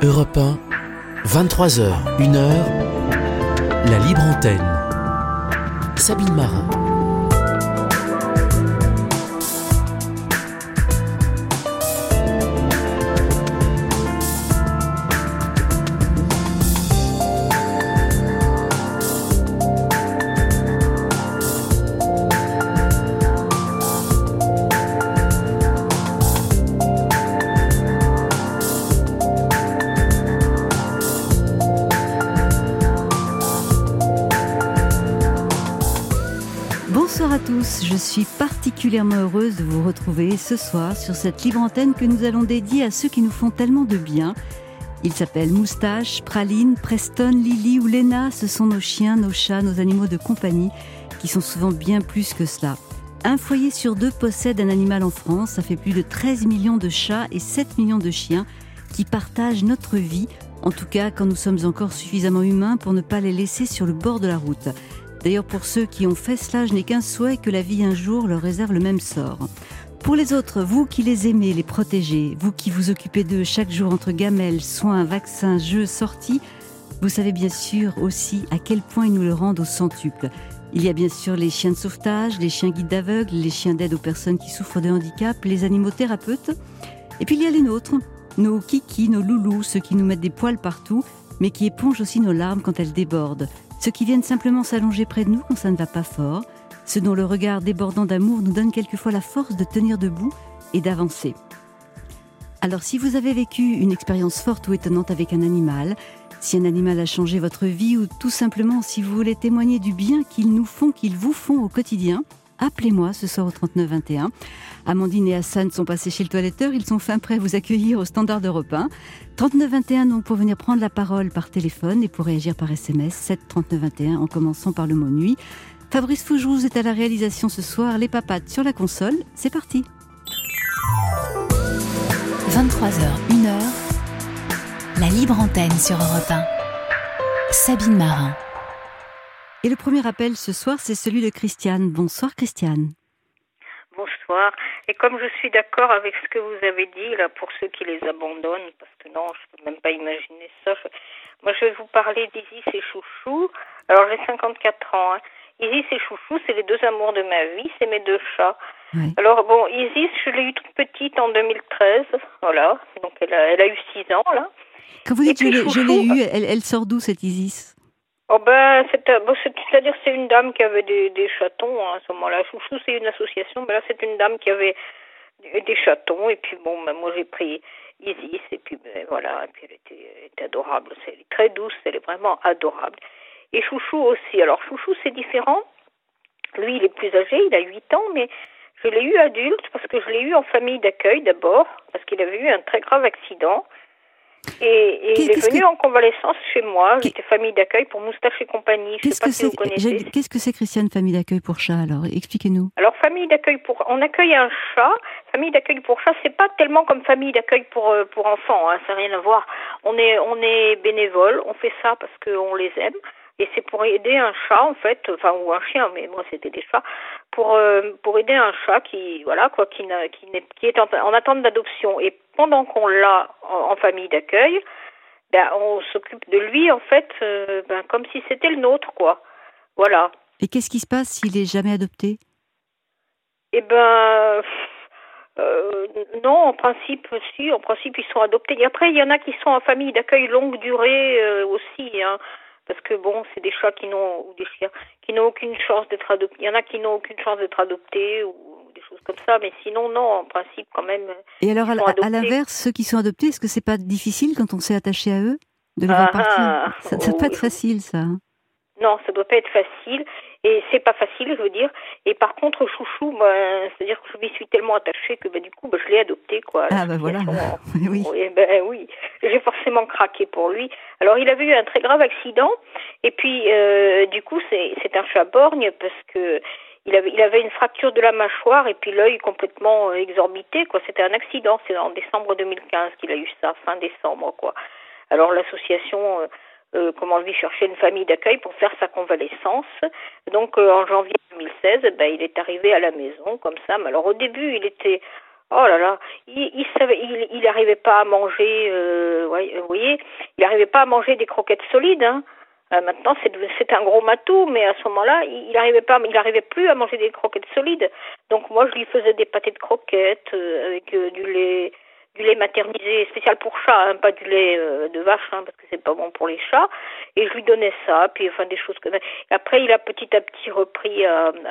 Europe 1, 23h, 1h, la libre antenne. Sabine Marin. Bonsoir à tous, je suis particulièrement heureuse de vous retrouver ce soir sur cette libre antenne que nous allons dédier à ceux qui nous font tellement de bien. Ils s'appellent Moustache, Praline, Preston, Lily ou Léna. Ce sont nos chiens, nos chats, nos animaux de compagnie qui sont souvent bien plus que cela. Un foyer sur deux possède un animal en France. Ça fait plus de 13 millions de chats et 7 millions de chiens qui partagent notre vie, en tout cas quand nous sommes encore suffisamment humains pour ne pas les laisser sur le bord de la route. D'ailleurs, pour ceux qui ont fait cela, je n'ai qu'un souhait, que la vie un jour leur réserve le même sort. Pour les autres, vous qui les aimez, les protégez, vous qui vous occupez d'eux chaque jour entre gamelles, soins, vaccins, jeux, sorties, vous savez bien sûr aussi à quel point ils nous le rendent au centuple. Il y a bien sûr les chiens de sauvetage, les chiens guides d'aveugles, les chiens d'aide aux personnes qui souffrent de handicap, les animaux thérapeutes. Et puis il y a les nôtres, nos kikis, nos loulous, ceux qui nous mettent des poils partout, mais qui épongent aussi nos larmes quand elles débordent. Ceux qui viennent simplement s'allonger près de nous quand ça ne va pas fort, ceux dont le regard débordant d'amour nous donne quelquefois la force de tenir debout et d'avancer. Alors si vous avez vécu une expérience forte ou étonnante avec un animal, si un animal a changé votre vie ou tout simplement si vous voulez témoigner du bien qu'ils nous font, qu'ils vous font au quotidien, appelez-moi ce soir au 39 21. Amandine et Hassan sont passés chez le toiletteur, ils sont fin prêts à vous accueillir au standard d'Europe 1. 39 21 donc pour venir prendre la parole par téléphone et pour réagir par SMS, 7 39 21 en commençant par le mot nuit. Fabrice Fougerouz est à la réalisation ce soir, les papates sur la console, c'est parti. 23h, 1h, la libre antenne sur Europe 1. Sabine Marin. Et le premier appel ce soir, c'est celui de Christiane. Bonsoir Christiane. Bonsoir. Et comme je suis d'accord avec ce que vous avez dit, là, pour ceux qui les abandonnent, parce que non, je peux même pas imaginer ça. Moi, je vais vous parler d'Isis et Chouchou. Alors, j'ai 54 ans. Isis et Chouchou, c'est les deux amours de ma vie, c'est mes deux chats. Oui. Alors, bon, Isis, je l'ai eu toute petite en 2013, voilà. Donc, elle a eu 6 ans, là. Quand vous dites je l'ai eu, elle sort d'où, cette Isis ? Oh ben, c'est-à-dire c'est une dame qui avait des chatons à ce moment-là. Chouchou, c'est une association, mais là c'est une dame qui avait des chatons. Et puis bon, ben, moi j'ai pris Isis et puis ben, voilà, et puis elle était adorable. Elle est très douce, elle est vraiment adorable. Et Chouchou aussi. Alors Chouchou c'est différent. Lui il est plus âgé, il a 8 ans, mais je l'ai eu adulte parce que je l'ai eu en famille d'accueil d'abord, parce qu'il avait eu un très grave accident. Et il est venu en convalescence chez moi. J'étais famille d'accueil pour Moustache et compagnie. Je ne sais pas si vous connaissez. Qu'est-ce que c'est, Christiane, famille d'accueil pour chat, alors ? Expliquez-nous. Alors, famille d'accueil on accueille un chat. Famille d'accueil pour chat, c'est pas tellement comme famille d'accueil pour enfants, hein, ça n'a rien à voir. On est bénévole, on fait ça parce qu'on les aime. Et c'est pour aider un chat, en fait, enfin, ou un chien, mais moi, c'était des chats, pour aider un chat qui est en attente d'adoption. Et pendant qu'on l'a en famille d'accueil, ben, on s'occupe de lui, en fait, comme si c'était le nôtre, quoi. Voilà. Et qu'est-ce qui se passe s'il est jamais adopté ? Eh ben, non, en principe, si, en principe, ils sont adoptés. Et après, il y en a qui sont en famille d'accueil longue durée aussi, hein. Parce que bon, c'est des chats ou des chiens qui n'ont aucune chance d'être adoptés. Il y en a qui n'ont aucune chance d'être adoptés ou des choses comme ça, mais sinon non, en principe quand même. Et alors à l'inverse, ceux qui sont adoptés, est-ce que c'est pas difficile quand on s'est attaché à eux de les voir partir ? Ça doit pas être facile, ça. Non, ça doit pas être facile. Et c'est pas facile, je veux dire. Et par contre, Chouchou, c'est-à-dire que je m'y suis tellement attachée que du coup, je l'ai adopté, quoi. Ah ben voilà. Oui. Oui, j'ai forcément craqué pour lui. Alors, il avait eu un très grave accident. Et puis, du coup, c'est un chat borgne parce que il avait une fracture de la mâchoire et puis l'œil complètement exorbité, quoi. C'était un accident. C'est en décembre 2015 qu'il a eu ça, fin décembre, quoi. Alors, l'association comment lui chercher une famille d'accueil pour faire sa convalescence. Donc en janvier 2016, il est arrivé à la maison comme ça. Mais alors au début, il était Oh là là, il savait, il arrivait pas à manger, vous voyez, il arrivait pas à manger des croquettes solides, hein. Maintenant, c'est un gros matou, mais à ce moment-là, il arrivait plus à manger des croquettes solides. Donc moi, je lui faisais des pâtés de croquettes avec du lait maternisé spécial pour chat, hein, pas du lait de vache, hein, parce que c'est pas bon pour les chats. Et je lui donnais ça, puis enfin des choses comme ça. Après, il a petit à petit repris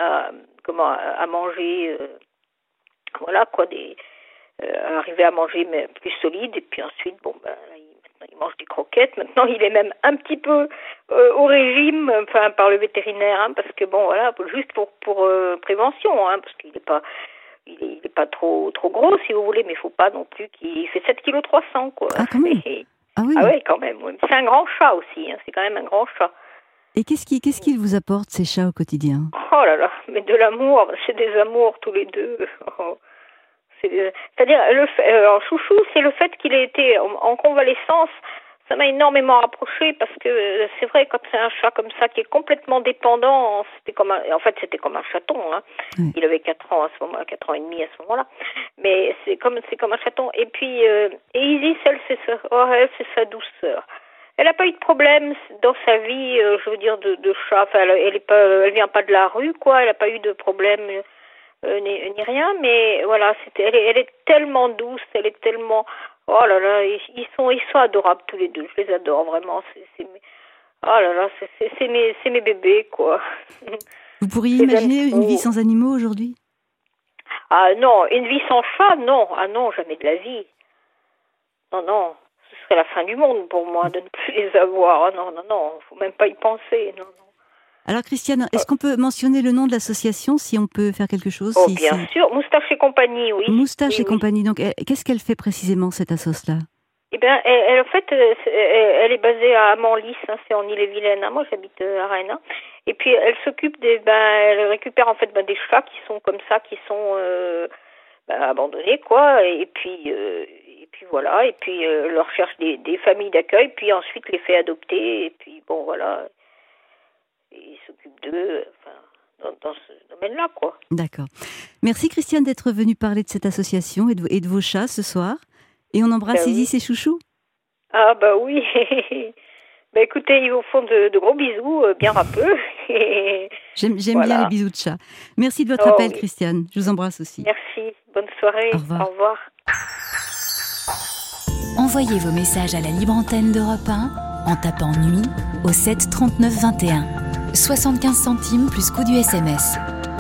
à manger. Voilà quoi, arriver à manger mais plus solide, et puis ensuite maintenant il mange des croquettes. Maintenant il est même un petit peu au régime, enfin par le vétérinaire, hein, parce que bon voilà, juste pour prévention, hein, parce qu'il est pas trop gros si vous voulez, mais il faut pas non plus qu'il fait 7,3 kg quoi. Ah, quand même. Ah oui. Ah ouais, quand même. Oui. C'est un grand chat aussi, hein, c'est quand même un grand chat. Et qu'est-ce qu'il vous apporte, ces chats, au quotidien? Oh là là, mais de l'amour, c'est des amours tous les deux. C'est-à-dire, Chouchou, c'est le fait qu'il ait été en convalescence, ça m'a énormément rapproché, parce que c'est vrai, quand c'est un chat comme ça qui est complètement dépendant, c'était comme un chaton, hein. Oui. Il avait 4 ans à ce moment-là, 4 ans et demi à ce moment-là, mais c'est comme un chaton. Et puis, Isis, elle, c'est sa douceur. Elle n'a pas eu de problème dans sa vie, je veux dire, de chat. Enfin, elle vient pas de la rue, quoi. Elle n'a pas eu de problème ni rien. Mais voilà, elle est tellement douce, elle est tellement. Oh là là, ils sont adorables tous les deux. Je les adore vraiment. Oh là là, c'est mes bébés, quoi. Vous pourriez imaginer une vie sans animaux aujourd'hui? Ah non, une vie sans chat, non. Ah non, jamais de la vie. Non. Ce serait la fin du monde pour moi de ne plus les avoir. Ah non, faut même pas y penser. Non. Alors Christiane, est-ce qu'on peut mentionner le nom de l'association, si on peut faire quelque chose? Oh, bien sûr, Moustache et compagnie, oui. Moustache et compagnie. Donc, qu'est-ce qu'elle fait précisément, cette assoce-là? Eh bien, en fait, elle est basée à Manlis, hein, c'est en Ille-et-Vilaine. Hein. Moi, j'habite à Rennes. Hein. Et puis, elle s'occupe elle récupère en fait des chats qui sont comme ça, qui sont abandonnés, quoi. Et puis voilà. Et puis, leur cherche des familles d'accueil, puis ensuite les fait adopter. Et puis, bon, voilà. Et il s'occupe d'eux, dans ce domaine-là, quoi. D'accord. Merci Christiane d'être venue parler de cette association et de vos chats ce soir. Et on embrasse Isis et Chouchou. Ah bah oui. Bah écoutez, ils vous font de gros bisous, bien râpeux. J'aime bien les bisous de chat. Merci de votre appel, oui. Christiane. Je vous embrasse aussi. Merci. Bonne soirée. Au revoir. Au revoir. Envoyez vos messages à la libre antenne d'Europe 1 en tapant nuit au 7 39 21. 75 centimes plus coût du SMS.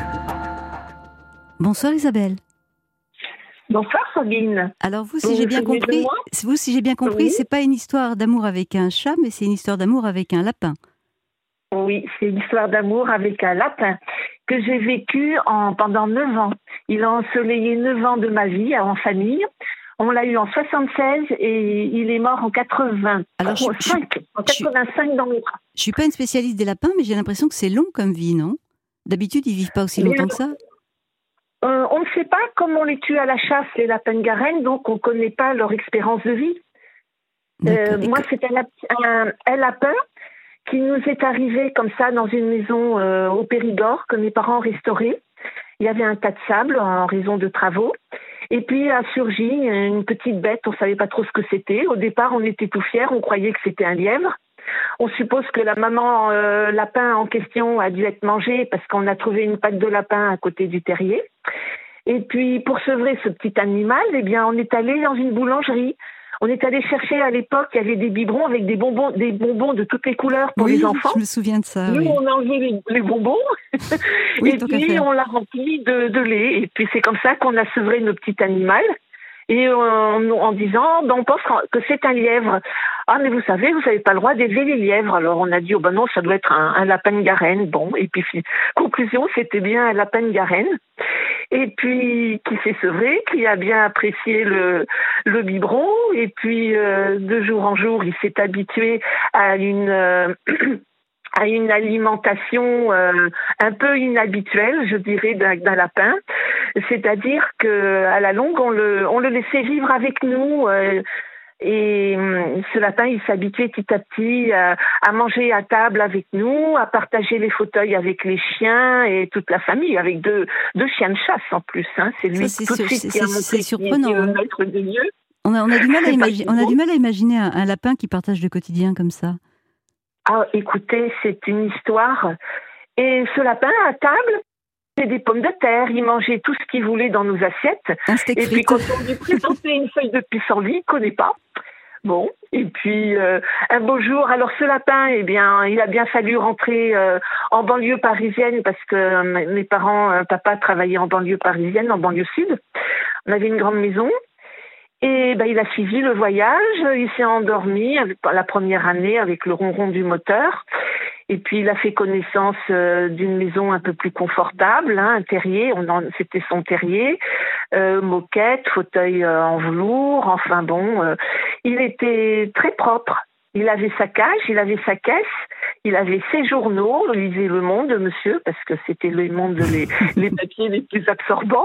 Bonsoir Isabelle. Bonsoir Sabine. Alors vous, si j'ai bien compris, oui. C'est pas une histoire d'amour avec un chat, mais c'est une histoire d'amour avec un lapin. Oui, c'est une histoire d'amour avec un lapin que j'ai vécu pendant 9 ans. Il a ensoleillé 9 ans de ma vie en famille. On l'a eu en 76 et il est mort en 80. Alors, en 85 dans mes bras. Je suis pas une spécialiste des lapins, mais j'ai l'impression que c'est long comme vie, non? D'habitude, ils vivent pas aussi longtemps que ça. On ne sait pas comment on les tue à la chasse, les lapins de Garenne, donc on ne connaît pas leur expérience de vie. Moi, c'est un lapin qui nous est arrivé comme ça dans une maison au Périgord que mes parents restauraient. Il y avait un tas de sable en raison de travaux. Et puis a surgi une petite bête, on ne savait pas trop ce que c'était. Au départ, on était tout fiers, on croyait que c'était un lièvre. On suppose que la maman lapin en question a dû être mangée parce qu'on a trouvé une patte de lapin à côté du terrier. Et puis, pour sevrer ce petit animal, eh bien, on est allé dans une boulangerie. On est allé chercher à l'époque, il y avait des biberons avec des bonbons de toutes les couleurs pour les enfants. Je me souviens de ça. Nous, on a enlevé les bonbons et puis on l'a rempli de lait. Et puis c'est comme ça qu'on a sevré notre petit animal. Et en disant, on pense que c'est un lièvre. Ah, mais vous savez, vous n'avez pas le droit d'élever les lièvres. Alors on a dit, non, ça doit être un lapin de Garenne. Bon, et puis conclusion, c'était bien un lapin de Garenne. Et puis qui s'est sevré, qui a bien apprécié le biberon. Et puis de jour en jour, il s'est habitué à une alimentation un peu inhabituelle, je dirais, d'un lapin. C'est-à-dire que à la longue, on le laissait vivre avec nous. Et ce lapin, il s'habituait petit à petit à manger à table avec nous, à partager les fauteuils avec les chiens et toute la famille, avec deux chiens de chasse en plus. Hein. C'est lui tout de suite qui a montré qu'il était le maître des lieux. On a du mal à imaginer un lapin qui partage le quotidien comme ça. Ah, écoutez, c'est une histoire. Et ce lapin, à table, c'est des pommes de terre. Il mangeait tout ce qu'il voulait dans nos assiettes. Et puis quand on lui présentait une feuille de pissenlit, il ne connaît pas. Bon, et puis un beau jour, alors ce lapin, eh bien, il a bien fallu rentrer en banlieue parisienne parce que mes parents, papa travaillait en banlieue parisienne, en banlieue sud. On avait une grande maison. Et il a suivi le voyage, il s'est endormi la première année avec le ronron du moteur. Et puis il a fait connaissance d'une maison un peu plus confortable, hein, un terrier, c'était son terrier, moquette, fauteuil en velours, enfin bon, il était très propre. Il avait sa cage, il avait sa caisse, il avait ses journaux, il lisait Le Monde, monsieur, parce que c'était Le Monde les papiers les plus absorbants.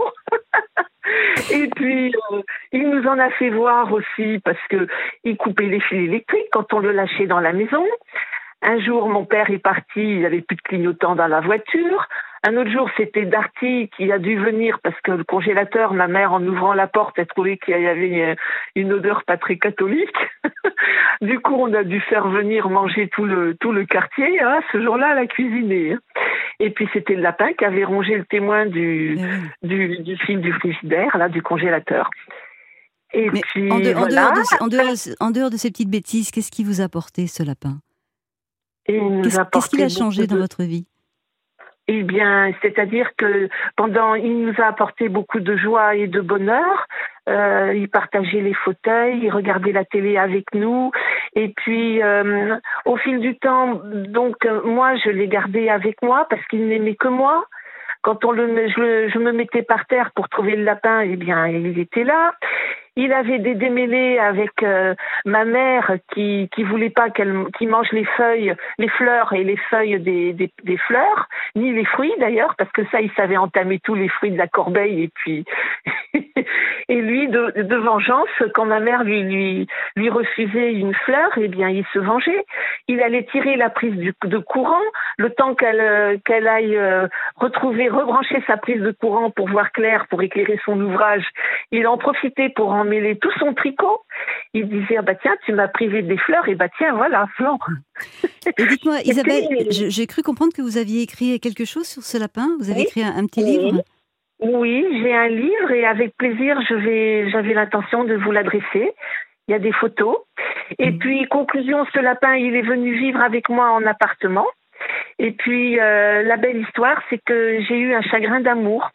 Et puis, il nous en a fait voir aussi parce que il coupait les fils électriques quand on le lâchait dans la maison. Un jour, mon père est parti, il n'y avait plus de clignotant dans la voiture. Un autre jour, c'était Darty qui a dû venir parce que le congélateur, ma mère, en ouvrant la porte, a trouvé qu'il y avait une odeur pas très catholique. Du coup, on a dû faire venir manger tout le quartier, hein, ce jour-là, à la cuisiner. Et puis, c'était le lapin qui avait rongé le témoin du fil du frigidaire, là, du congélateur. Et mais puis, en dehors de ces petites bêtises, qu'est-ce qui vous a apporté, ce lapin ? Qu'est-ce qu'il a changé dans votre vie ? Eh bien, c'est-à-dire que il nous a apporté beaucoup de joie et de bonheur. Il partageait les fauteuils, il regardait la télé avec nous. Et puis, au fil du temps, donc moi, je l'ai gardé avec moi parce qu'il n'aimait que moi. Quand je me mettais par terre pour trouver le lapin, eh bien, il était là. Il avait des démêlés avec ma mère qui voulait pas qu'il mange les fleurs et les feuilles des fleurs, ni les fruits d'ailleurs, parce que ça, il savait entamer tous les fruits de la corbeille. Et puis, et lui, de vengeance, quand ma mère lui refusait une fleur, eh bien, il se vengeait. Il allait tirer la prise de courant, le temps qu'elle aille rebrancher sa prise de courant pour voir clair, pour éclairer son ouvrage. Il en profitait pour emmêler tout son tricot. Il disait, tiens, tu m'as privé des fleurs, et tiens, voilà, flan. Et dites-moi, Isabelle, j'ai cru comprendre que vous aviez écrit quelque chose sur ce lapin. Vous avez écrit un petit livre ? Oui, j'ai un livre et avec plaisir, j'avais l'intention de vous l'adresser. Il y a des photos. Et puis, conclusion, ce lapin, il est venu vivre avec moi en appartement. Et puis, la belle histoire, c'est que j'ai eu un chagrin d'amour.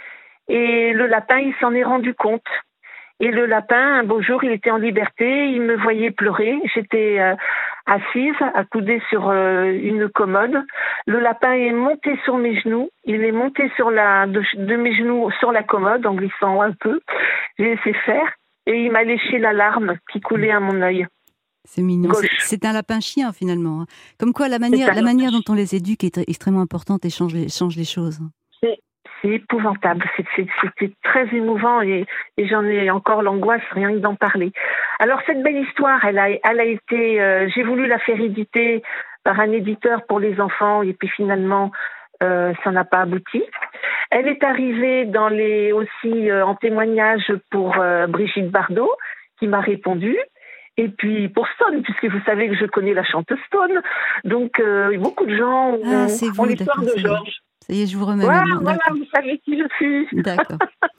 Et le lapin, il s'en est rendu compte. Et le lapin, un beau jour, il était en liberté, il me voyait pleurer. J'étais assise, accoudée sur une commode. Le lapin est monté sur mes genoux. Il est monté de mes genoux sur la commode en glissant un peu. J'ai laissé faire et il m'a léché la larme qui coulait à mon œil. C'est mignon. C'est un lapin chien finalement. Comme quoi la manière dont on les éduque est extrêmement importante et change les choses. C'est épouvantable, c'était très émouvant et j'en ai encore l'angoisse rien que d'en parler. Alors cette belle histoire, elle a été, j'ai voulu la faire éditer par un éditeur pour les enfants et puis finalement ça n'a pas abouti. Elle est arrivée aussi en témoignage pour Brigitte Bardot qui m'a répondu. Et puis pour Stone, puisque vous savez que je connais la chanteuse Stone, donc beaucoup de gens ont l'histoire de Georges. Ça y est, je vous remets. Voilà, vous savez qui je suis. D'accord.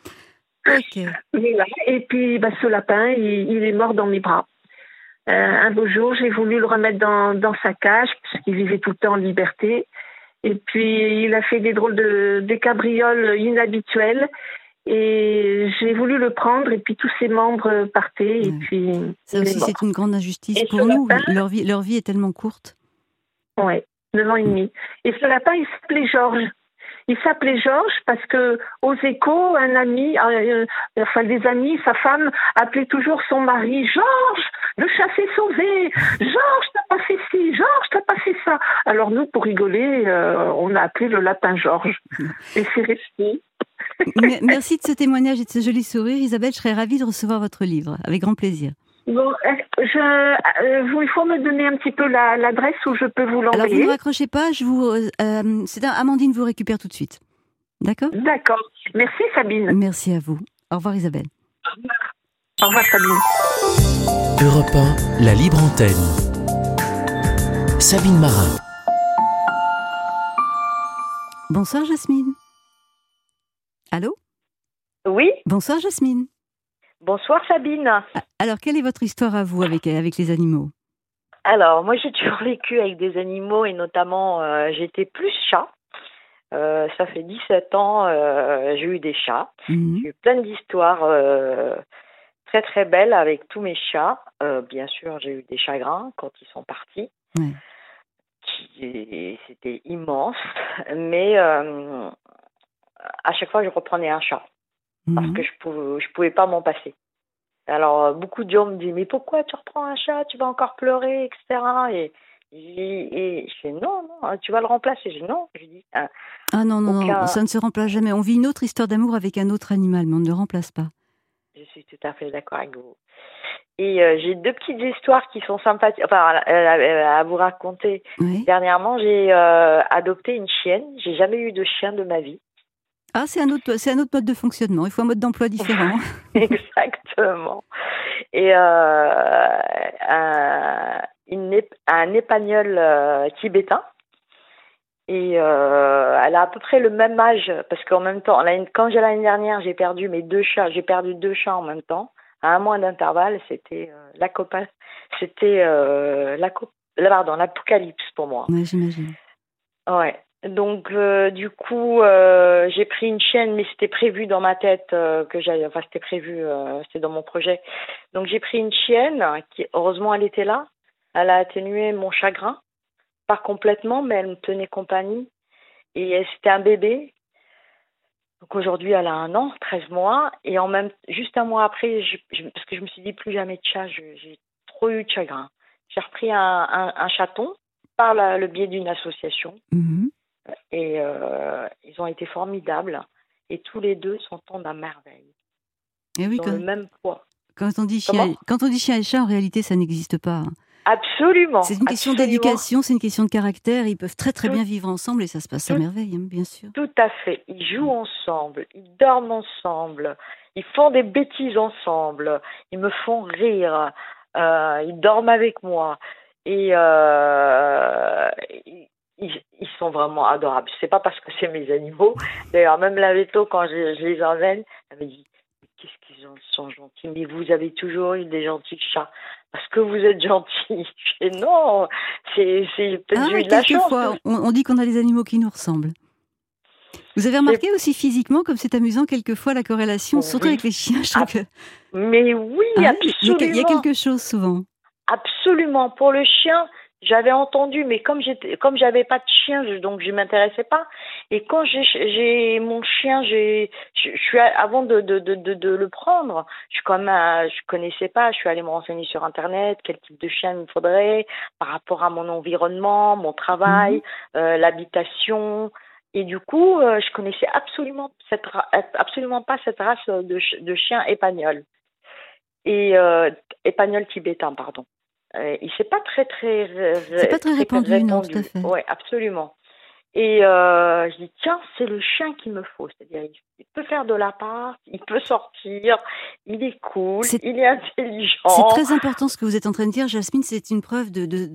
Ok. Voilà. Et puis, ce lapin, il est mort dans mes bras. Un beau jour, j'ai voulu le remettre dans sa cage, puisqu'il vivait tout le temps en liberté. Et puis, il a fait des cabrioles inhabituelles. Et j'ai voulu le prendre, et puis tous ses membres partaient. Et puis, ça aussi, c'est une grande injustice pour nous. Lapin, leur vie est tellement courte. Ouais. 9 ans et demi. Et ce lapin, il s'appelait Georges. Il s'appelait Georges parce que aux échos, un ami, des amis, sa femme appelait toujours son mari Georges, le chat s'est sauvé. Georges, t'as pas fait ci. Georges, t'as pas fait ça. Alors nous, pour rigoler, on a appelé le lapin Georges. Et c'est resté. Merci de ce témoignage et de ce joli sourire, Isabelle. Je serais ravie de recevoir votre livre, avec grand plaisir. Bon, il faut me donner un petit peu l'adresse où je peux vous Alors, vous l'envoyer. ne raccrochez pas, Amandine vous récupère tout de suite. D'accord ? D'accord. Merci Sabine. Merci à vous. Au revoir Isabelle. Au revoir Sabine. Europe 1, la libre antenne. Sabine Marin. Bonsoir Jasmine. Allô ? Oui, Bonsoir Jasmine. bonsoir Sabine. Alors, quelle est votre histoire à vous avec les animaux ? Alors, moi j'ai toujours vécu avec des animaux et notamment j'étais plus chat. Ça fait 17 ans, j'ai eu des chats. Mhm. J'ai eu plein d'histoires très très belles avec tous mes chats. Bien sûr, j'ai eu des chagrins quand ils sont partis. Ouais. C'était immense, mais à chaque fois je reprenais un chat parce Mhm. que je pouvais pas m'en passer. Alors beaucoup de gens me disent mais pourquoi tu reprends un chat, tu vas encore pleurer, etc. Et je fais non, tu vas le remplacer. Je dis non, je dis Ah non, aucun. ça ne se remplace jamais. On vit une autre histoire d'amour avec un autre animal, mais on ne le remplace pas. Je suis tout à fait d'accord avec vous. Et j'ai deux petites histoires qui sont sympathiques, enfin à vous raconter. Oui. Dernièrement, j'ai adopté une chienne. J'ai jamais eu de chien de ma vie. Ah, c'est un autre mode de fonctionnement. Il faut un mode d'emploi différent. Exactement. Et un épagnol tibétain. Et elle a à peu près le même âge, parce qu'en même temps, quand l'année dernière, j'ai perdu mes deux chats, j'ai perdu deux chats en même temps, à un mois d'intervalle, c'était l'apocalypse pour moi. Oui, j'imagine. Ouais. Donc du coup, j'ai pris une chienne, mais c'était prévu dans ma tête c'était prévu, c'était dans mon projet. Donc j'ai pris une chienne qui, heureusement, elle était là. Elle a atténué mon chagrin, pas complètement, mais elle me tenait compagnie. Et c'était un bébé. Donc aujourd'hui, elle a 1 an, 13 mois. Et juste un mois après, parce que je me suis dit plus jamais de chat, j'ai trop eu de chagrin. J'ai repris un chaton par le biais d'une association. Mhm. Et ils ont été formidables. Et tous les deux s'entendent à merveille. Et oui, Ils ont le même poids. quand on dit chien et chat, en réalité, ça n'existe pas. Absolument. C'est une question d'éducation, c'est une question de caractère. Ils peuvent très très bien vivre ensemble et ça se passe à merveille, bien sûr. Tout à fait. Ils jouent ensemble, ils dorment ensemble, ils font des bêtises ensemble, ils me font rire, ils dorment avec moi. Et ils sont vraiment adorables. C'est pas parce que c'est mes animaux. D'ailleurs, même la Veto, quand je les emmène, elle me dit qu'est-ce qu'ils sont gentils. Mais vous avez toujours eu des gentils chats. Parce que vous êtes gentils. Et non, c'est peut-être j'ai eu de la chance. Quelquefois, on dit qu'on a des animaux qui nous ressemblent. Vous avez remarqué aussi physiquement, comme c'est amusant, quelquefois la corrélation, surtout avec les chiens. Mais oui, absolument. Il y a quelque chose souvent. Absolument. Pour le chien, j'avais entendu, mais comme j'avais pas de chien, donc je m'intéressais pas. Et quand j'ai mon chien, je suis avant de le prendre, je connaissais pas. Je suis allée me renseigner sur Internet, quel type de chien il me faudrait par rapport à mon environnement, mon travail, l'habitation. Et du coup, je connaissais absolument pas cette race de chien épagnol. Et épagnol tibétain, pardon. C'est pas très répandu, non, tout à fait. Oui, absolument. Et je dis tiens, c'est le chien qu'il me faut, c'est-à-dire il peut faire de l'appart, il peut sortir, il est cool, il est intelligent. C'est très important ce que vous êtes en train de dire, Jasmine. C'est une preuve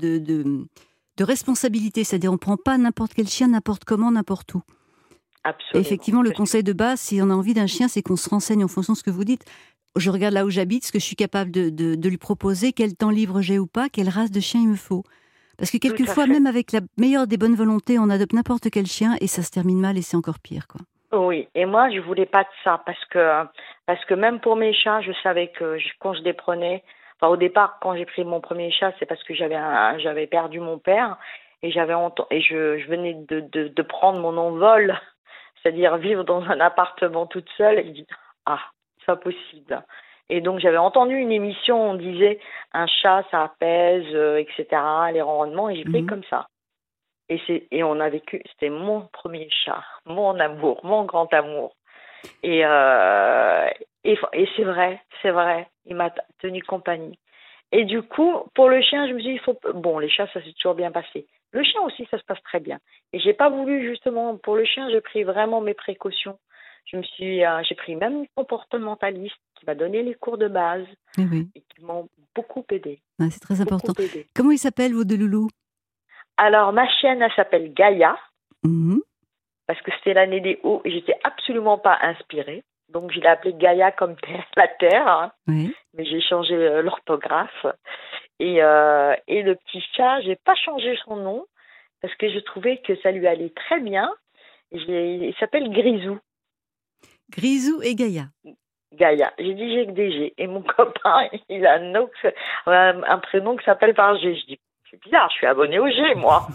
de responsabilité, c'est-à-dire on prend pas n'importe quel chien, n'importe comment, n'importe où. Absolument. Et effectivement, le conseil de base, si on a envie d'un chien, c'est qu'on se renseigne en fonction de ce que vous dites. Je regarde là où j'habite, ce que je suis capable de lui proposer, quel temps libre j'ai ou pas, quelle race de chien il me faut. Parce que quelquefois, même avec la meilleure des bonnes volontés, on adopte n'importe quel chien et ça se termine mal et c'est encore pire, quoi. Oui, et moi, je voulais pas de ça parce que même pour mes chats, je savais que quand je les prenais, enfin au départ, quand j'ai pris mon premier chat, c'est parce que j'avais perdu mon père et je venais de prendre mon envol, c'est-à-dire vivre dans un appartement toute seule et je dis c'est pas possible. Et donc j'avais entendu une émission, on disait un chat ça apaise, etc. les ronronnements et j'ai pris comme ça. Et on a vécu, c'était mon premier chat, mon amour, mon grand amour. Et c'est vrai, il m'a tenu compagnie. Et du coup, pour le chien, je me suis dit, bon, les chats, ça s'est toujours bien passé. Le chien aussi, ça se passe très bien. Et j'ai pas voulu, justement, pour le chien, j'ai pris vraiment mes précautions. J'ai pris même une comportementaliste qui m'a donné les cours de base et qui m'ont beaucoup aidé. Ah, c'est très important. Comment ils s'appellent, vos deux loulous? Alors, ma chienne, elle s'appelle Gaïa, mmh. parce que c'était l'année des hauts et j'étais absolument pas inspirée. Donc, je l'ai appelée Gaïa comme la terre, hein. Oui. Mais j'ai changé l'orthographe. Et le petit chat, j'ai pas changé son nom parce que je trouvais que ça lui allait très bien. Il s'appelle Grisou. Grisou et Gaïa. Gaïa. J'ai dit G que des G. Et mon copain, il a un prénom qui s'appelle par G. Je dis, c'est bizarre, je suis abonnée au G, moi.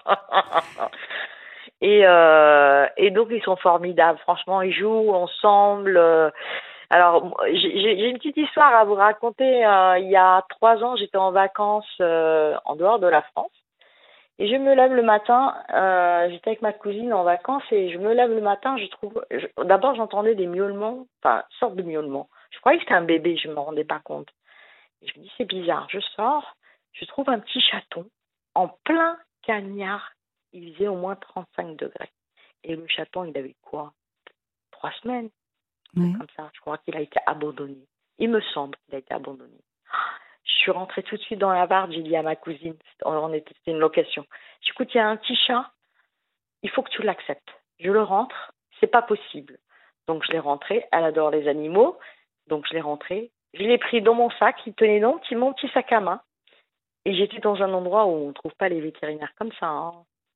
Et donc, ils sont formidables. Franchement, ils jouent ensemble. Alors, j'ai une petite histoire à vous raconter. Il y a 3 ans, j'étais en vacances en dehors de la France. Et je me lève le matin, j'étais avec ma cousine en vacances et je me lève le matin, d'abord j'entendais des miaulements, enfin, une sorte de miaulement. Je croyais que c'était un bébé, je ne me rendais pas compte. Et je me dis, c'est bizarre, je sors, je trouve un petit chaton en plein cagnard. Il faisait au moins 35 degrés. Et le chaton, il avait quoi? 3 semaines. Oui. Comme ça, je crois qu'il a été abandonné. Il me semble qu'il a été abandonné. Je suis rentrée tout de suite dans la barre, j'ai dit à ma cousine, c'était une location. J'ai dit, écoute, il y a un petit chat, il faut que tu l'acceptes. Je le rentre, c'est pas possible. Donc je l'ai rentré, elle adore les animaux, donc je l'ai rentré. Je l'ai pris dans mon sac, il tenait dans mon petit sac à main. Et j'étais dans un endroit où on ne trouve pas les vétérinaires comme ça, hein.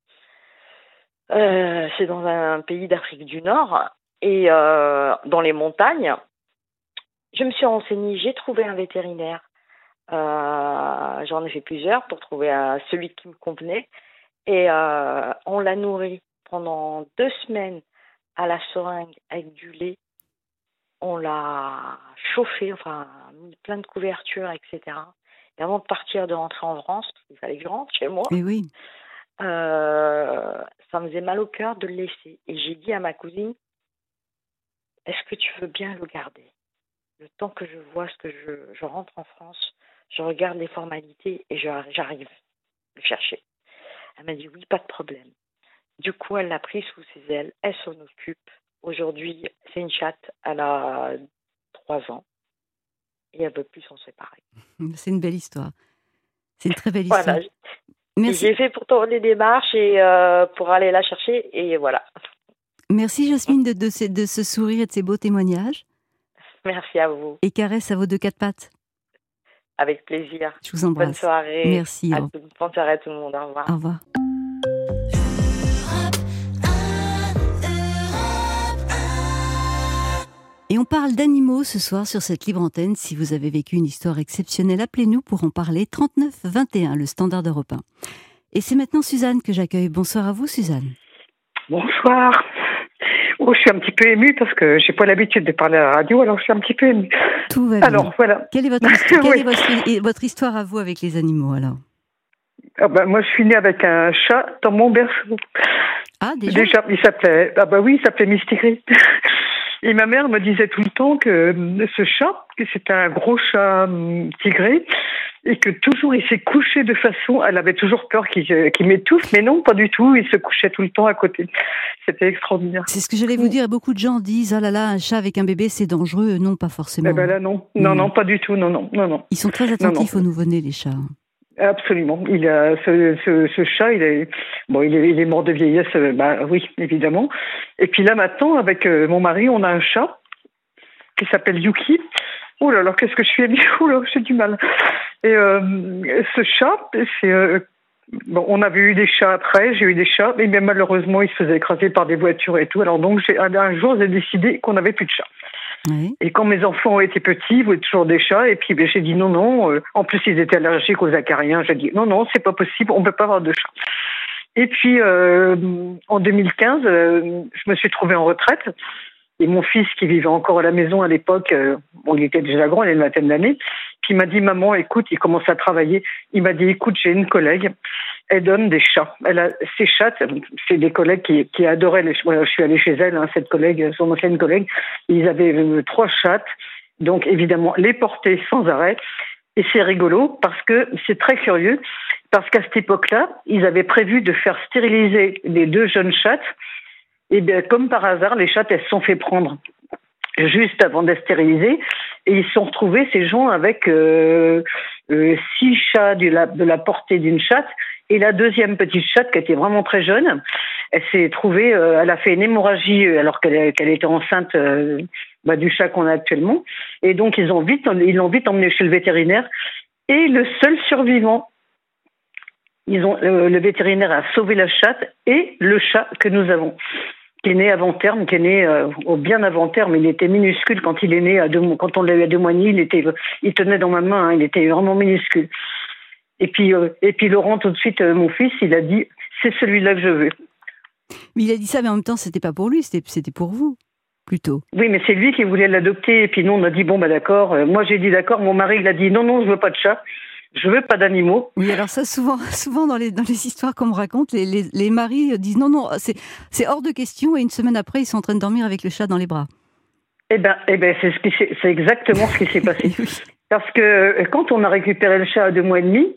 C'est dans un pays d'Afrique du Nord et dans les montagnes. Je me suis renseignée, j'ai trouvé un vétérinaire. J'en ai fait plusieurs pour trouver celui qui me convenait. Et on l'a nourri pendant 2 semaines à la seringue avec du lait. On l'a chauffé, enfin, mis plein de couvertures, etc. Et avant de partir, de rentrer en France, il fallait que je rentre chez moi. Et oui. Ça me faisait mal au cœur de le laisser. Et j'ai dit à ma cousine, est-ce que tu veux bien le garder? Le temps que je vois ce que je rentre en France, je regarde les formalités et j'arrive le chercher. Elle m'a dit oui, pas de problème. Du coup, elle l'a pris sous ses ailes, elle s'en occupe. Aujourd'hui, c'est une chatte, elle a 3 ans et elle ne veut plus s'en séparer. C'est une belle histoire. C'est une très belle histoire. Voilà. Merci. J'ai fait pourtant les démarches et pour aller la chercher et voilà. Merci Jasmine de ce sourire et de ces beaux témoignages. Merci à vous. Et caresse à vos 2 4 pattes. Avec plaisir. Je vous embrasse. Bonne soirée. Merci. Bonne soirée à tout le monde. Au revoir. Au revoir. Et on parle d'animaux ce soir sur cette libre antenne. Si vous avez vécu une histoire exceptionnelle, appelez-nous pour en parler. 39 21, le standard Europe 1. Et c'est maintenant Suzanne que j'accueille. Bonsoir à vous, Suzanne. Bonsoir. Oh, je suis un petit peu émue parce que j'ai pas l'habitude de parler à la radio, alors je suis un petit peu émue. Tout va bien. Alors, voilà. Quelle est votre histoire, votre histoire à vous avec les animaux, alors? Moi, je suis née avec un chat dans mon berceau. Ah, déjà, il s'appelait Misty Gris. Et ma mère me disait tout le temps que ce chat, que c'était un gros chat tigré, et que toujours il s'est couché de façon, elle avait toujours peur qu'il m'étouffe, mais non, pas du tout, il se couchait tout le temps à côté. C'était extraordinaire. C'est ce que j'allais vous dire, beaucoup de gens disent, ah là là, un chat avec un bébé c'est dangereux, non, pas forcément. Eh ben là, non, pas du tout, non. Ils sont très attentifs aux nouveau-nés, les chats. Absolument. Ce chat, il est mort de vieillesse, oui, évidemment. Et puis là, maintenant, avec mon mari, on a un chat qui s'appelle Yuki. Oh là là, qu'est-ce que je suis émue. Oh là, j'ai du mal. Et ce chat, on avait eu des chats après, j'ai eu des chats, mais malheureusement, ils se faisaient écraser par des voitures et tout. Alors donc, un jour, j'ai décidé qu'on n'avait plus de chats. Oui. Et quand mes enfants étaient petits, ils voulaient toujours des chats. Et puis j'ai dit non. En plus, ils étaient allergiques aux acariens. J'ai dit non, c'est pas possible, on peut pas avoir de chats. Et puis en 2015, je me suis trouvée en retraite. Et mon fils, qui vivait encore à la maison à l'époque, il était déjà grand, il avait une vingtaine d'années. Puis il m'a dit, maman, écoute, il commence à travailler. Il m'a dit, écoute, j'ai une collègue, elle donne des chats. Elle a ses chattes, c'est des collègues qui adoraient les chats. Voilà, je suis allée chez elle, cette collègue, son ancienne collègue. Ils avaient 3 chattes, donc évidemment les porter sans arrêt. Et c'est rigolo parce que c'est très curieux, parce qu'à cette époque-là, ils avaient prévu de faire stériliser les 2 jeunes chattes. Et bien, comme par hasard, les chattes, elles se sont fait prendre juste avant d'être stérilisées. Et ils se sont retrouvés, ces gens, avec 6 chats de la portée d'une chatte. Et la deuxième petite chatte, qui était vraiment très jeune, elle s'est trouvée, elle a fait une hémorragie alors qu'elle était enceinte du chat qu'on a actuellement. Et donc, ils l'ont vite emmené chez le vétérinaire. Et le seul survivant, le vétérinaire a sauvé la chatte et le chat que nous avons, qui est né avant terme, bien avant terme. Il était minuscule quand il est né, quand on l'a eu à 2 mois et demi, il tenait dans ma main, il était vraiment minuscule. Et puis Laurent, tout de suite, mon fils, il a dit, c'est celui-là que je veux. Mais il a dit ça, mais en même temps, c'était pas pour lui, c'était pour vous, plutôt. Oui, mais c'est lui qui voulait l'adopter, et puis nous, on a dit, bon, d'accord. Moi, j'ai dit d'accord, mon mari, il a dit, non, je veux pas de chat. Je veux pas d'animaux. Oui, alors ça, souvent dans les histoires qu'on me raconte, les maris disent non, c'est hors de question, et une semaine après, ils sont en train de dormir avec le chat dans les bras. Eh ben, c'est exactement ce qui s'est passé. Oui. Parce que quand on a récupéré le chat à 2 mois et demi,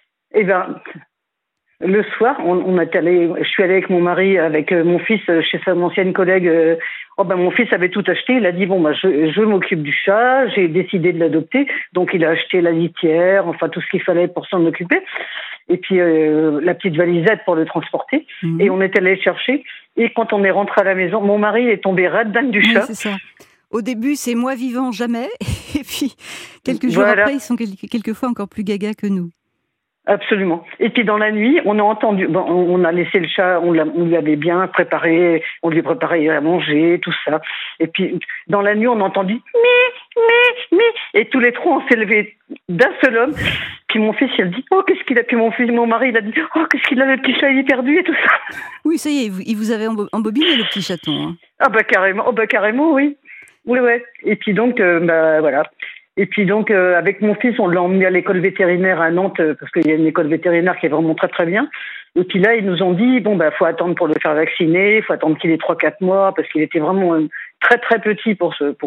le soir, je suis allée avec mon mari, avec mon fils, chez son ancienne collègue. Mon fils avait tout acheté. Il a dit, je m'occupe du chat. J'ai décidé de l'adopter. Donc, il a acheté la litière, enfin, tout ce qu'il fallait pour s'en occuper. Et puis, la petite valisette pour le transporter. Mmh. Et on est allé le chercher. Et quand on est rentré à la maison, mon mari est tombé ras-dingue du chat. Oui, c'est ça. Au début, c'est moi vivant, jamais. Et puis, quelques jours après, ils sont quelquefois encore plus gaga que nous. Absolument. Et puis dans la nuit, on a entendu, on a laissé le chat, on lui avait bien préparé, on lui préparait à manger, tout ça. Et puis dans la nuit, on a entendu mais, et tous les 3 on s'est levés d'un seul homme. Puis mon fils, il a dit, qu'est-ce qu'il a. Puis mon mari, il a dit, qu'est-ce qu'il a, le petit chat, il est perdu et tout ça. Oui, ça y est, il vous avait embobiné le petit chaton. Hein. Carrément, oui. Oui, ouais. Et puis donc, voilà. Et puis donc, avec mon fils, on l'a emmené à l'école vétérinaire à Nantes, parce qu'il y a une école vétérinaire qui est vraiment très très bien. Et puis là, ils nous ont dit, faut attendre pour le faire vacciner, faut attendre qu'il ait 3-4 mois, parce qu'il était vraiment très très petit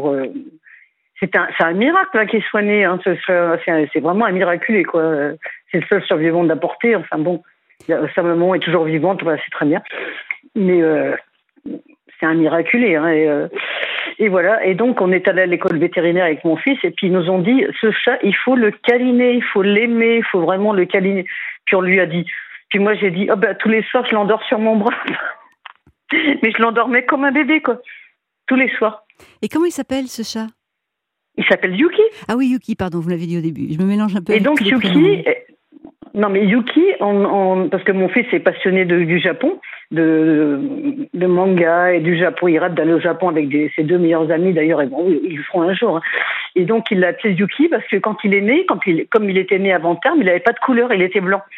c'est un miracle là, qu'il soit né, hein. C'est vraiment un miraculé, quoi. C'est le seul survivant de la portée, enfin bon, sa maman est toujours vivante, c'est très bien. Mais c'est un miraculé, hein, et voilà. Et donc, on est allé à l'école vétérinaire avec mon fils, et puis ils nous ont dit, ce chat, il faut le câliner, il faut l'aimer, il faut vraiment le câliner. Puis on lui a dit, puis moi j'ai dit, tous les soirs, je l'endors sur mon bras. Mais je l'endormais comme un bébé, quoi. Tous les soirs. Et comment il s'appelle, ce chat ? Il s'appelle Yuki. Ah oui, Yuki, pardon, vous l'avez dit au début. Je me mélange un peu. Et donc, Yuki... Non, mais Yuki, parce que mon fils est passionné du Japon, de manga et du Japon. Il rêve d'aller au Japon avec ses 2 meilleurs amis, d'ailleurs, et ils le feront un jour. Hein. Et donc, il l'a appelé Yuki parce que quand il est né, comme il était né avant terme, il n'avait pas de couleur, il était blanc.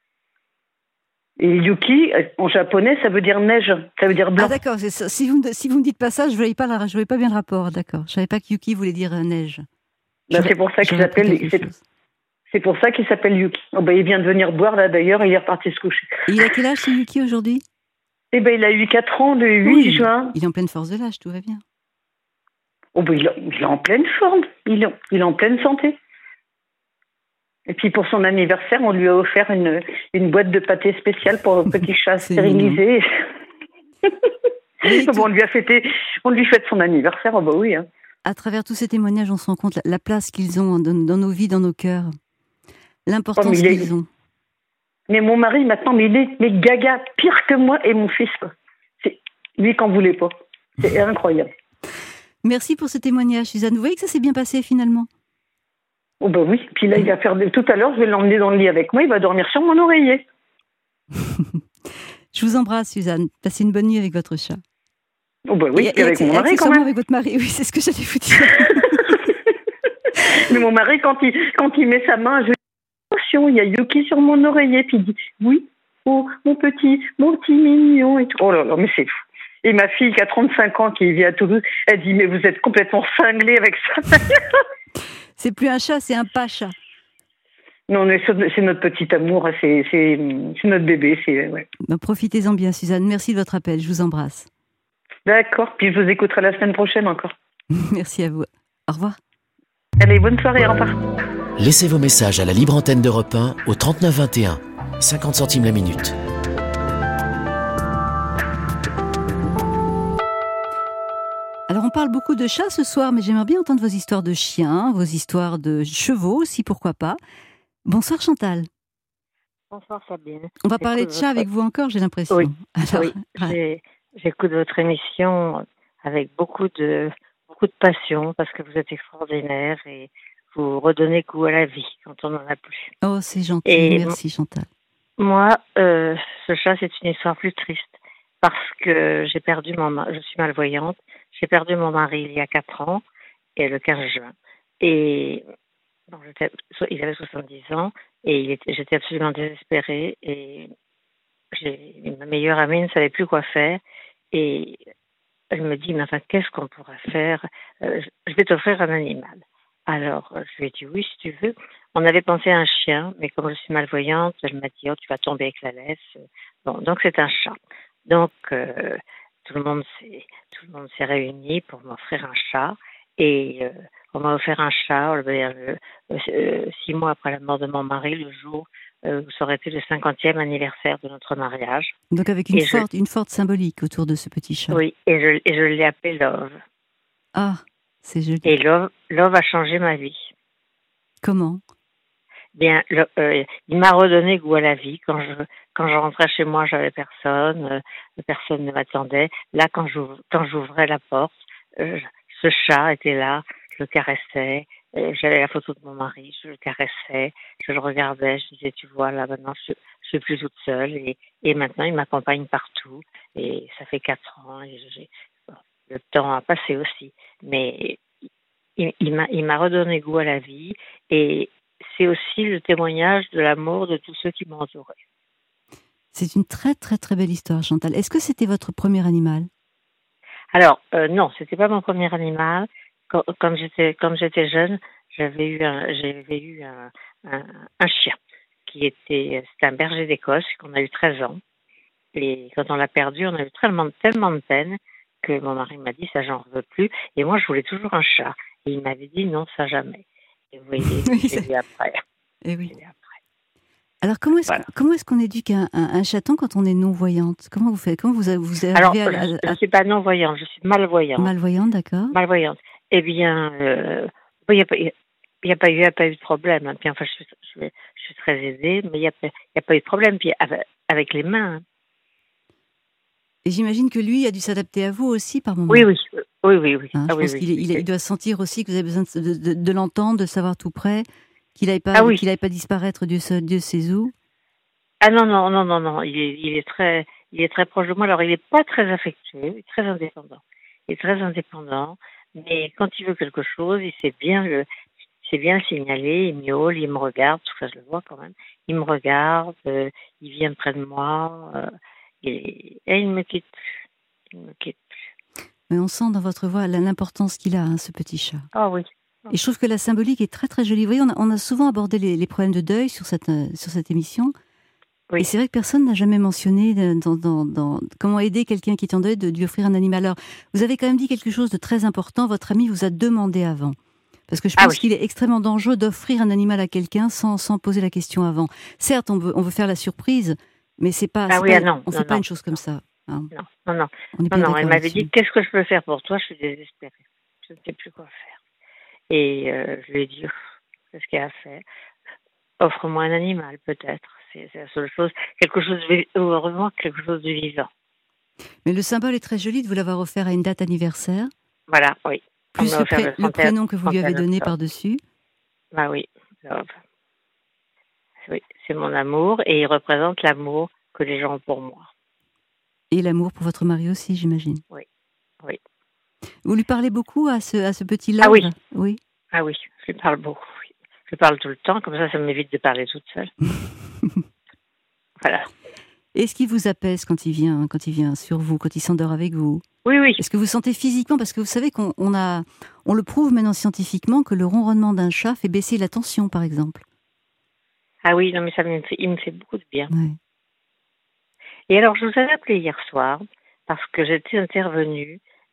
Et Yuki, en japonais, ça veut dire neige, ça veut dire blanc. Ah d'accord, c'est ça. Si vous me dites pas ça, je voyais pas bien le rapport, d'accord. Je savais pas que Yuki voulait dire neige. C'est pour ça qu'il s'appelle... C'est pour ça qu'il s'appelle Yuki. Il vient de venir boire, là, d'ailleurs, il est reparti se coucher. Et il a quel âge, ce Yuki, aujourd'hui ? Il a eu 4 ans, le 8 juin. Il est en pleine force de l'âge, tout va bien. Il est en pleine forme. Il est en pleine santé. Et puis, pour son anniversaire, on lui a offert une boîte de pâté spéciale pour un petit chat stérilisé. On lui fête son anniversaire, oui. Hein. À travers tous ces témoignages, on se rend compte la place qu'ils ont dans nos vies, dans nos cœurs. L'importance qu'ils ont. Mais mon mari, maintenant, il est gaga, pire que moi et mon fils. C'est lui qu'on voulait pas. C'est incroyable. Merci pour ce témoignage, Suzanne. Vous voyez que ça s'est bien passé, finalement ? Oui. Puis là, il va faire... Tout à l'heure, je vais l'emmener dans le lit avec moi. Il va dormir sur mon oreiller. Je vous embrasse, Suzanne. Passez une bonne nuit avec votre chat. Oui, et avec mon mari, quand même. Avec votre mari, oui, c'est ce que j'allais vous dire. Mais mon mari, quand il met sa main, je dis attention, il y a Yuki sur mon oreiller, puis il dit oui, mon petit mignon et tout. Oh là là, mais c'est fou. Et ma fille qui a 35 ans, qui vit à Toulouse, elle dit mais vous êtes complètement cinglé avec ça. C'est plus un chat, c'est un pas-chat. Non, mais c'est notre petit amour, c'est notre bébé. Ouais. Profitez-en bien, Suzanne. Merci de votre appel, je vous embrasse. D'accord, puis je vous écouterai la semaine prochaine encore. Merci à vous. Au revoir. Allez, bonne soirée, au revoir. Laissez vos messages à la libre antenne d'Europe 1 au 39 21, 50 centimes la minute. Alors on parle beaucoup de chats ce soir, mais j'aimerais bien entendre vos histoires de chiens, vos histoires de chevaux aussi, pourquoi pas. Bonsoir Chantal. Bonsoir Sabine. On va parler de chats avec vous encore, j'ai l'impression. Oui, Alors, j'écoute votre émission avec beaucoup de passion parce que vous êtes extraordinaire et vous redonnez goût à la vie quand on n'en a plus. Oh, c'est gentil, Et merci Chantal. Moi, ce chat, c'est une histoire plus triste parce que j'ai perdu je suis malvoyante, j'ai perdu mon mari il y a 4 ans, et le 15 juin. Et bon, il avait 70 ans et j'étais absolument désespérée et ma meilleure amie ne savait plus quoi faire et elle me dit, mais enfin, qu'est-ce qu'on pourra faire? Je vais t'offrir un animal. Alors, je lui ai dit oui, si tu veux. On avait pensé à un chien, mais comme je suis malvoyante, elle m'a dit, oh, tu vas tomber avec la laisse. Bon, donc c'est un chat. Donc, tout le monde s'est réuni pour m'offrir un chat. Et on m'a offert un chat, 6 mois après la mort de mon mari, le jour où ça aurait été le 50e anniversaire de notre mariage. Donc avec une forte symbolique autour de ce petit chat. Oui, et je l'ai appelé Love. Ah, c'est joli. Et Love a changé ma vie. Comment? Bien, il m'a redonné goût à la vie. Quand je rentrais chez moi, j'avais personne ne m'attendait. Là, quand j'ouvrais la porte, ce chat était là, je le caressais. J'avais la photo de mon mari, je le caressais, je le regardais, je disais, tu vois, là maintenant, je suis plus toute seule. Et maintenant, il m'accompagne partout. Et ça fait 4 ans. Et le temps a passé aussi. Mais il m'a redonné goût à la vie. Et c'est aussi le témoignage de l'amour de tous ceux qui m'ont entouré. C'est une très très très belle histoire, Chantal. Est-ce que c'était votre premier animal? Alors non, c'était pas mon premier animal. Comme j'étais jeune, j'avais eu un chien c'était un berger d'Écosse qu'on a eu 13 ans. Et quand on l'a perdu, on a eu tellement de peine que mon mari m'a dit, ça j'en veux plus. Et moi, je voulais toujours un chat. Et il m'avait dit non, ça jamais. Et vous voyez, j'ai vu après. Et oui. Alors comment est-ce qu'on éduque un chaton quand on est non-voyante? Comment vous faites? Comment vous arrivez Alors, je ne suis pas non-voyante, je suis malvoyante. Malvoyante, d'accord. Malvoyante. Eh bien, il n'y a pas eu de problème. Hein. Puis, enfin, je suis très aidée, mais il n'y a pas eu de problème. Puis avec les mains. Hein. Et j'imagine que lui a dû s'adapter à vous aussi par moments. Oui. Hein, je pense qu'il doit sentir aussi que vous avez besoin de l'entendre, de savoir tout près, qu'il n'aille pas disparaître Dieu sait où. Ah non. Il est très proche de moi. Alors il n'est pas très affectueux, il est très indépendant. Mais quand il veut quelque chose, il sait bien le signaler. Il miaule, il me regarde, tout ça je le vois quand même. Il me regarde, il vient près de moi. Et il ne me quitte plus. Mais on sent dans votre voix l'importance qu'il a, hein, ce petit chat. Ah oui. Et je trouve que la symbolique est très très jolie. Vous voyez, on a souvent abordé les problèmes de deuil sur cette émission. Oui. Et c'est vrai que personne n'a jamais mentionné dans comment aider quelqu'un qui est en deuil de lui offrir un animal. Alors, vous avez quand même dit quelque chose de très important. Votre ami vous a demandé avant. Parce que je pense qu'il est extrêmement dangereux d'offrir un animal à quelqu'un sans poser la question avant. Certes, on veut faire la surprise, mais c'est pas, on ne fait pas une chose comme ça. Hein. Non. Elle m'avait dit, qu'est-ce que je peux faire pour toi? Je suis désespérée. Je ne sais plus quoi faire. Et je lui ai dit, qu'est-ce qu'il y a à faire? Offre-moi un animal, peut-être. C'est la seule chose. Heureusement, quelque chose de vivant. Mais le symbole est très joli de vous l'avoir offert à une date anniversaire. Voilà, oui. Plus le prénom que vous lui avez donné par-dessus. Bah oui, Love. Oui, c'est mon amour et il représente l'amour que les gens ont pour moi. Et l'amour pour votre mari aussi, j'imagine. Oui. Vous lui parlez beaucoup à ce petit Love? Oui. Ah oui, je lui parle beaucoup. Oui. Je lui parle tout le temps, comme ça m'évite de parler toute seule. Voilà. Est-ce qu'il vous apaise quand il vient sur vous, quand il s'endort avec vous? Oui. Est-ce que vous sentez physiquement, parce que vous savez qu'on le prouve maintenant scientifiquement, que le ronronnement d'un chat fait baisser la tension, par exemple. Ah oui, non mais il me fait beaucoup de bien. Ouais. Et alors je vous avais appelé hier soir parce que j'étais intervenue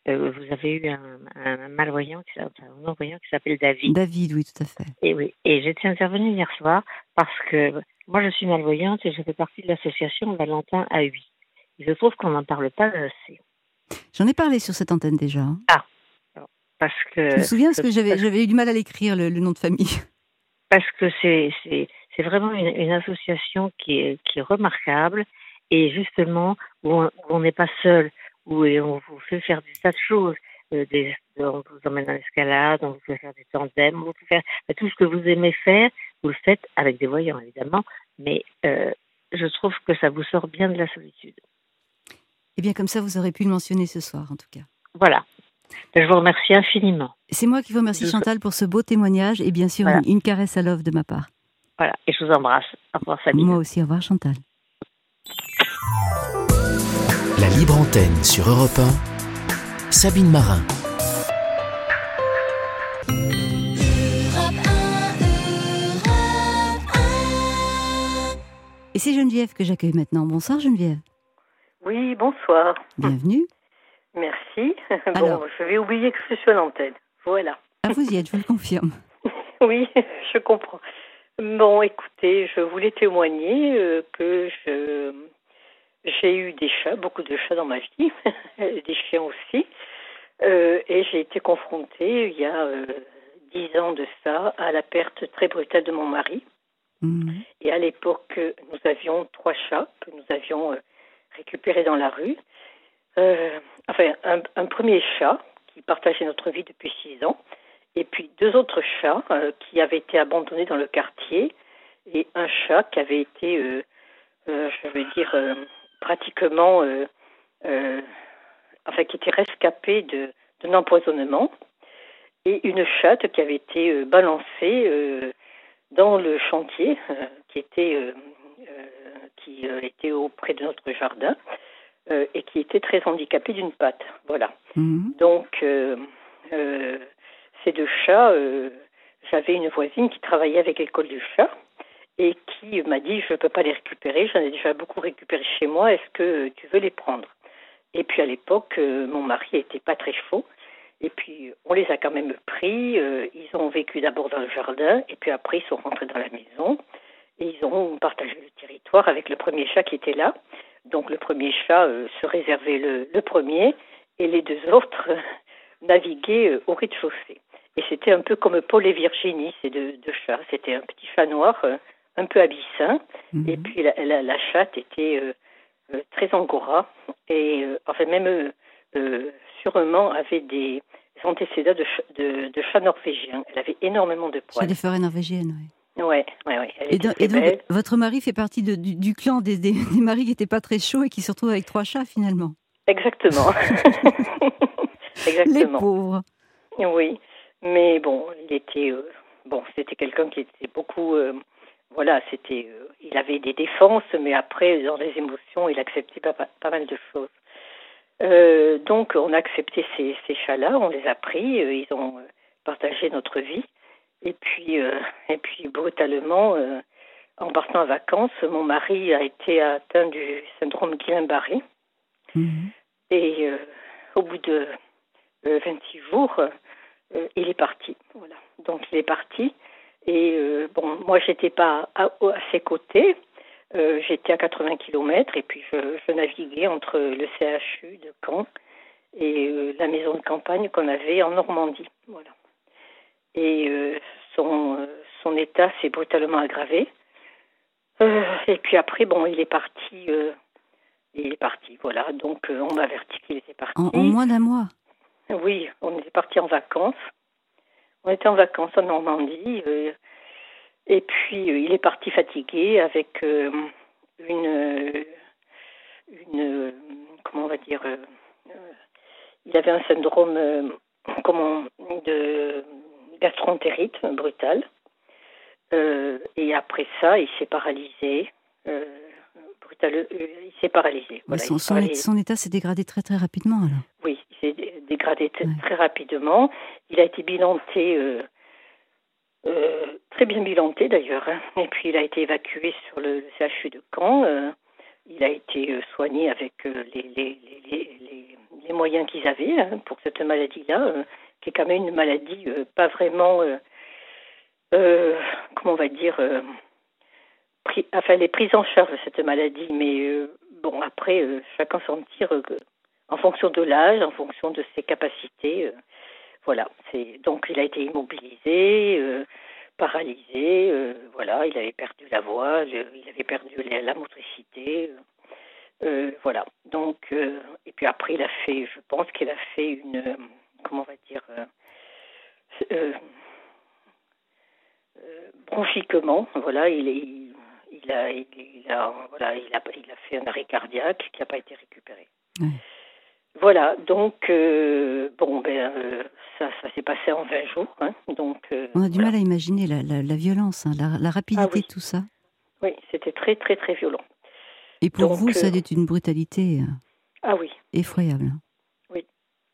vous avez eu un malvoyant, un non-voyant qui s'appelle David. David, oui, tout à fait. Et oui, et j'étais intervenue hier soir parce que moi, je suis malvoyante et je fais partie de l'association Valentin A8. Il se trouve qu'on n'en parle pas assez. J'en ai parlé sur cette antenne déjà. Hein. Ah, parce que... Je me souviens parce que j'avais eu du mal à l'écrire, le nom de famille. Parce que c'est vraiment une association qui est remarquable et justement où on n'est pas seul, où on vous fait faire des tas de choses. On vous emmène à l'escalade, on vous fait faire des tandems, on vous fait faire tout ce que vous aimez faire, vous le faites avec des voyants évidemment, mais je trouve que ça vous sort bien de la solitude. Eh bien comme ça vous aurez pu le mentionner ce soir en tout cas. Voilà. Je vous remercie infiniment. C'est moi qui vous remercie Chantal pour ce beau témoignage et bien sûr voilà. une caresse à l'offre de ma part. Voilà, et je vous embrasse. Au revoir Sabine. Moi aussi, au revoir Chantal. La libre antenne sur Europe 1, Sabine Marin. Et c'est Geneviève que j'accueille maintenant. Bonsoir Geneviève. Oui, bonsoir. Bienvenue. Merci. Alors, bon, je vais oublier que je suis à l'antenne. Voilà. Ah, vous y êtes, je vous le confirme. Oui, je comprends. Bon, écoutez, je voulais témoigner que j'ai eu des chats, beaucoup de chats dans ma vie, des chiens aussi, et j'ai été confrontée il y a 10 ans de ça à la perte très brutale de mon mari. Mmh. Et à l'époque, nous avions 3 chats que nous avions récupérés dans la rue. Un premier chat qui partageait notre vie depuis 6 ans, et puis 2 autres chats qui avaient été abandonnés dans le quartier, et un chat qui avait été, pratiquement, qui était rescapé d'un empoisonnement, et une chatte qui avait été balancée dans le chantier qui était auprès de notre jardin. Et qui était très handicapé d'une patte. Voilà. Mmh. Donc, ces 2 chats, j'avais une voisine qui travaillait avec l'école du chat et qui m'a dit, je ne peux pas les récupérer, j'en ai déjà beaucoup récupéré chez moi, est-ce que tu veux les prendre? Et puis à l'époque, mon mari n'était pas très chaud, et puis on les a quand même pris, ils ont vécu d'abord dans le jardin, et puis après ils sont rentrés dans la maison, et ils ont partagé le territoire avec le premier chat qui était là. Donc le premier chat se réservait le premier et les 2 autres naviguaient au rez-de-chaussée. Et c'était un peu comme Paul et Virginie, ces deux chats. C'était un petit chat noir, un peu abyssin. Mmh. Et puis la chatte était très angora et sûrement avait des antécédents de chat norvégien. Elle avait énormément de poils. Chez les forêts norvégiennes, oui. Ouais. Et donc, votre mari fait partie du clan des maris qui n'étaient pas très chauds et qui se retrouvent avec 3 chats, finalement. Exactement. Exactement. Les pauvres. Oui, mais bon, il était... c'était quelqu'un qui était beaucoup... il avait des défenses, mais après, dans les émotions, il acceptait pas mal de choses. Donc, on a accepté ces chats-là, on les a pris, ils ont partagé notre vie. Et puis brutalement, en partant en vacances, mon mari a été atteint du syndrome Guillain-Barré. Mmh. Et au bout de 26 jours, il est parti. Voilà. Donc il est parti. Et moi, j'étais pas à ses côtés. J'étais à 80 km et puis je naviguais entre le CHU de Caen et la maison de campagne qu'on avait en Normandie. Voilà. Et son état s'est brutalement aggravé. Et puis après, il est parti. Voilà. Donc, on m'a averti qu'il était parti. En moins d'1 mois? Oui, on était parti en vacances. On était en vacances en Normandie. Et puis, il est parti fatigué avec comment on va dire... il avait un syndrome de gastroentérite brutale. Et après ça, il s'est paralysé. Il s'est paralysé. Voilà, son état s'est dégradé très très rapidement alors. Oui, il s'est dégradé très rapidement. Il a été bilanté, très bien bilanté d'ailleurs. Hein. Et puis il a été évacué sur le CHU de Caen. Il a été soigné avec les les moyens qu'ils avaient pour cette maladie-là, qui est quand même une maladie pas vraiment, comment on va dire, elle est prise en charge cette maladie, mais bon, après, chacun s'en tire en fonction de l'âge, en fonction de ses capacités. Voilà, donc il a été immobilisé, paralysé, voilà, il avait perdu la voix, il avait perdu la motricité, voilà. Donc, et puis après, je pense qu'il a fait une, comment on va dire, bronchiquement, voilà, il a fait un arrêt cardiaque qui n'a pas été récupéré. Oui. Voilà, donc ça s'est passé en 20 jours. Donc, on a du mal à imaginer la violence, la rapidité de tout ça. Oui, c'était très très très violent. Et pour vous, ça a été une brutalité effroyable. Oui.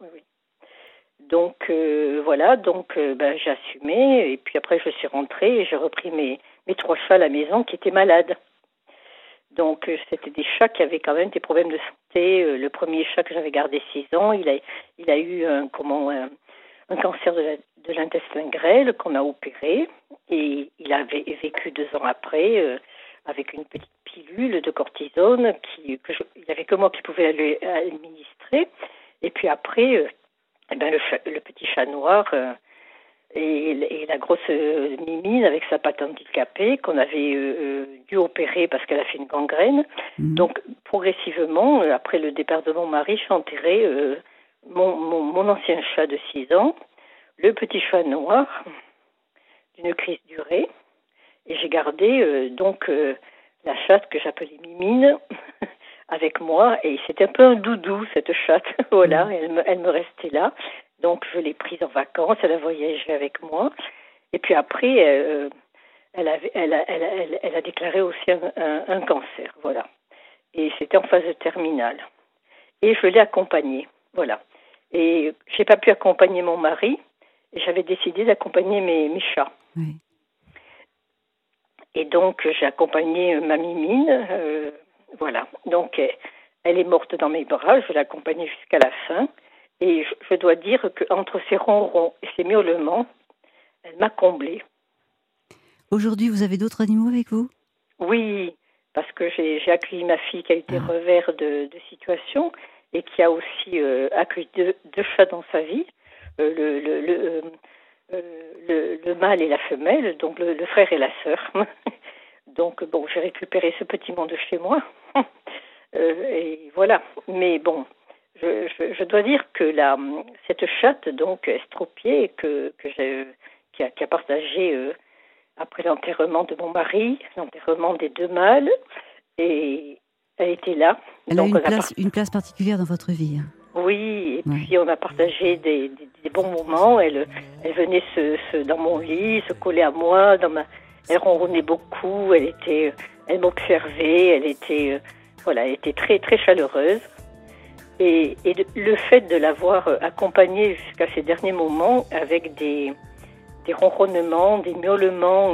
Donc voilà, j'ai assumé, et puis après je suis rentrée et j'ai repris mes 3 chats à la maison qui étaient malades. Donc c'était des chats qui avaient quand même des problèmes de santé. Le premier chat que j'avais gardé 6 ans, il a eu un cancer de l'intestin grêle qu'on a opéré, et il avait vécu 2 ans après avec une petite pilule de cortisone il n'y avait que moi qui pouvais lui administrer. Et puis après, le petit chat noir et la grosse Mimine avec sa patte handicapée qu'on avait dû opérer parce qu'elle a fait une gangrène. Donc progressivement, après le départ de mon mari, j'ai enterré mon ancien chat de 6 ans, le petit chat noir d'une crise durée, et j'ai gardé la chatte que j'appelais Mimine avec moi, et c'était un peu un doudou cette chatte. Voilà, elle me restait là. Donc je l'ai prise en vacances, elle a voyagé avec moi, et puis après elle a déclaré aussi un cancer, voilà. Et c'était en phase terminale. Et je l'ai accompagnée, voilà. Et j'ai pas pu accompagner mon mari, et j'avais décidé d'accompagner mes chats. Oui. Et donc j'ai accompagné ma Mimine, voilà. Donc elle est morte dans mes bras, je l'ai accompagnée jusqu'à la fin. Et je dois dire qu'entre ses ronrons et ses miaulements, elle m'a comblée. Aujourd'hui, vous avez d'autres animaux avec vous ? Oui, parce que j'ai accueilli ma fille qui a été revers de situation et qui a aussi accueilli deux chats dans sa vie, le mâle et la femelle, donc le frère et la sœur. Donc bon, j'ai récupéré ce petit monde chez moi. Et voilà, mais bon. Je dois dire que cette chatte, donc estropiée, qui a partagé après l'enterrement de mon mari, l'enterrement des 2 mâles, et elle était là. Elle donc, a une place particulière dans votre vie. Oui, et puis on a partagé des bons moments. Elle venait dans mon lit, se collait à moi, elle ronronnait beaucoup, elle m'observait, elle était très très chaleureuse. Et le fait de l'avoir accompagnée jusqu'à ces derniers moments avec des ronronnements, des miaulements,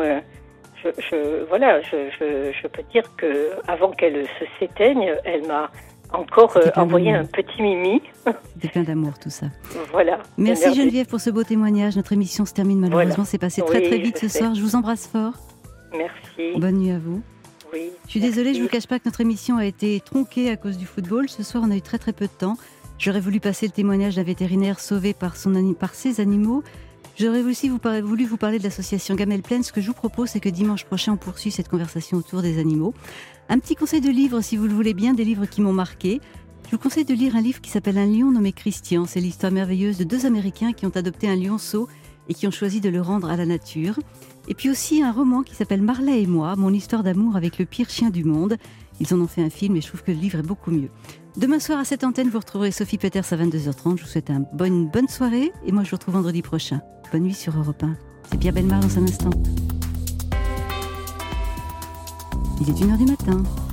je peux dire que avant qu'elle s'éteigne, elle m'a encore envoyé un petit mimi. C'était plein d'amour tout ça. Voilà. Merci Geneviève pour ce beau témoignage. Notre émission se termine malheureusement. Voilà. C'est passé très très vite ce soir. Je vous embrasse fort. Merci. Bonne nuit à vous. Oui, je suis désolée, je ne vous cache pas que notre émission a été tronquée à cause du football. Ce soir, on a eu très très peu de temps. J'aurais voulu passer le témoignage d'un vétérinaire sauvé par ses animaux. J'aurais aussi voulu vous parler de l'association Gamelle Plaine. Ce que je vous propose, c'est que dimanche prochain, on poursuit cette conversation autour des animaux. Un petit conseil de livre, si vous le voulez bien, des livres qui m'ont marqué. Je vous conseille de lire un livre qui s'appelle Un lion nommé Christian. C'est l'histoire merveilleuse de 2 Américains qui ont adopté un lionceau et qui ont choisi de le rendre à la nature. Et puis aussi un roman qui s'appelle Marley et moi, mon histoire d'amour avec le pire chien du monde. Ils en ont fait un film et je trouve que le livre est beaucoup mieux. Demain soir à cette antenne, vous retrouverez Sophie Peters à 22h30. Je vous souhaite une bonne soirée et moi je vous retrouve vendredi prochain. Bonne nuit sur Europe 1. C'est Pierre Bellemare dans un instant. Il est 1h du matin.